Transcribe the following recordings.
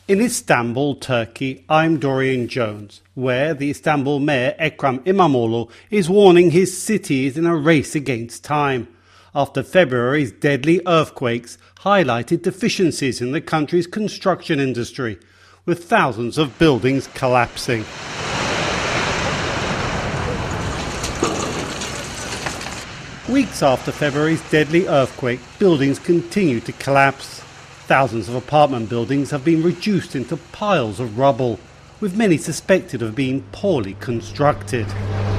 In Istanbul, Turkey, I'm Dorian Jones, where the Istanbul mayor Ekrem İmamoğlu is warning his city is in a race against time, after February's deadly earthquakes highlighted deficiencies in the country's construction industry, with thousands of buildings collapsing. Weeks after February's deadly earthquake, buildings continue to collapse. Thousands of apartment buildings have been reduced into piles of rubble, with many suspected of being poorly constructed.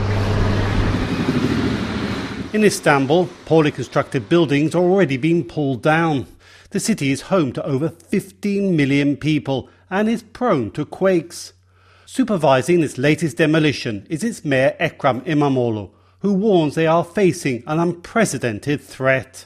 In Istanbul, poorly constructed buildings are already being pulled down. The city is home to over 15 million people and is prone to quakes. Supervising this latest demolition is its mayor Ekrem İmamoğlu, who warns they are facing an unprecedented threat.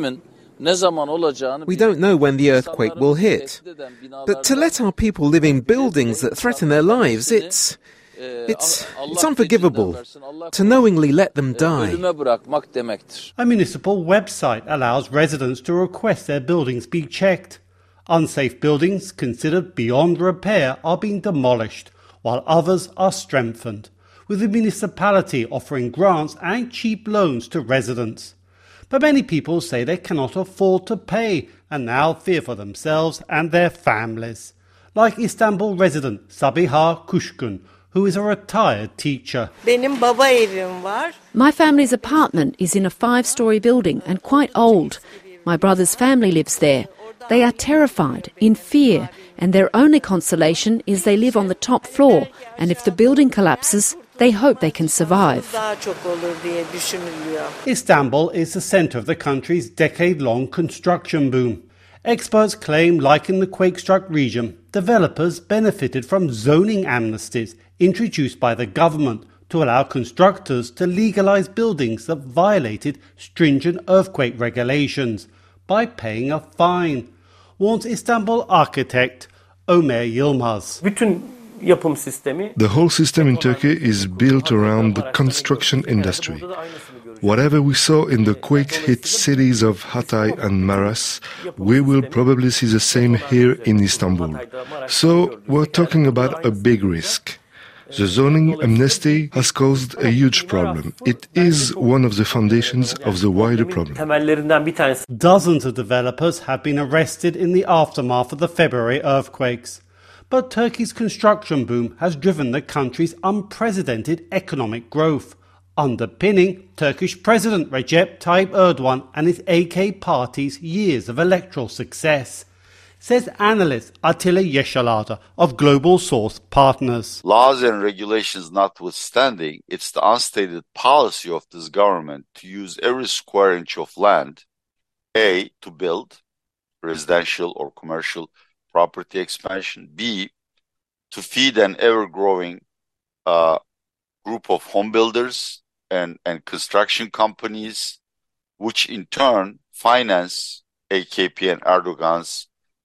We don't know when the earthquake will hit, but to let our people live in buildings that threaten their lives, it's unforgivable. To knowingly let them die. A municipal website allows residents to request their buildings be checked. Unsafe buildings considered beyond repair are being demolished, while others are strengthened, with the municipality offering grants and cheap loans to residents. But many people say they cannot afford to pay and now fear for themselves and their families, like Istanbul resident Sabiha Kuşkun, who is a retired teacher. My family's apartment is in a 5-story building and quite old. My brother's family lives there. They are terrified, in fear, and their only consolation is they live on the top floor, and if the building collapses, they hope they can survive. Istanbul is the centre of the country's decade-long construction boom. Experts claim, like in the quake-struck region, developers benefited from zoning amnesties introduced by the government to allow constructors to legalise buildings that violated stringent earthquake regulations by paying a fine, warns Istanbul architect Ömer Yılmaz. The whole system in Turkey is built around the construction industry. Whatever we saw in the quake-hit cities of Hatay and Maraş, we will probably see the same here in Istanbul. So we're talking about a big risk. The zoning amnesty has caused a huge problem. It is one of the foundations of the wider problem. Dozens of developers have been arrested in the aftermath of the February earthquakes. But Turkey's construction boom has driven the country's unprecedented economic growth, underpinning Turkish President Recep Tayyip Erdogan and his AK party's years of electoral success, says analyst Atilla Yeşilada of Global Source Partners. Laws and regulations notwithstanding, it's the unstated policy of this government to use every square inch of land, A, to build residential or commercial property expansion, B, to feed an ever-growing group of home builders and construction companies, which in turn finance AKP and Erdogan's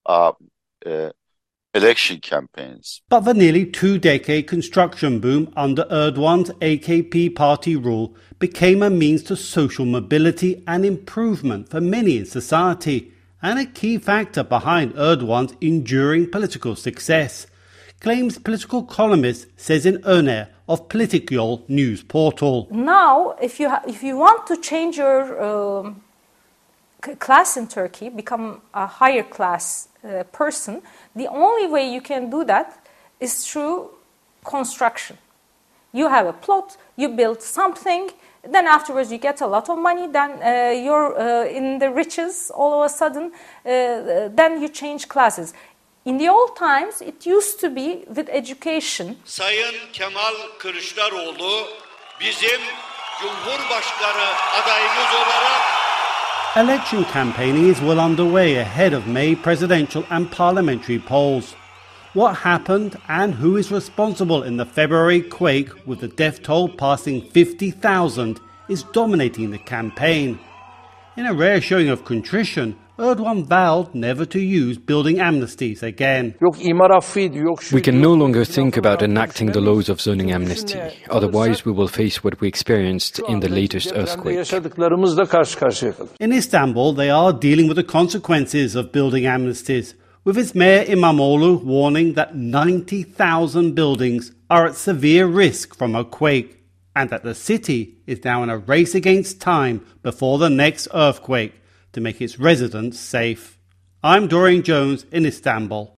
election campaigns. But the nearly 2-decade construction boom under Erdogan's AKP party rule became a means to social mobility and improvement for many in society, and a key factor behind Erdogan's enduring political success, claims political columnist Sezin Öner of Politikyol news portal. Now, if you want to change your class in Turkey, become a higher class person, the only way you can do that is through construction. You have a plot, you build something, then afterwards you get a lot of money, then you're in the riches all of a sudden, then you change classes. In the old times, it used to be with education. Sayın Kemal Kılıçdaroğlu bizim Cumhurbaşkanı adayımız olarak. Election campaigning is well underway ahead of May presidential and parliamentary polls. What happened and who is responsible in the February quake, with the death toll passing 50,000, is dominating the campaign. In a rare showing of contrition, Erdogan vowed never to use building amnesties again. We can no longer think about enacting the laws of zoning amnesty. Otherwise, we will face what we experienced in the latest earthquake. In Istanbul, they are dealing with the consequences of building amnesties, with its Mayor İmamoğlu warning that 90,000 buildings are at severe risk from a quake, and that the city is now in a race against time before the next earthquake to make its residents safe. I'm Dorian Jones in Istanbul.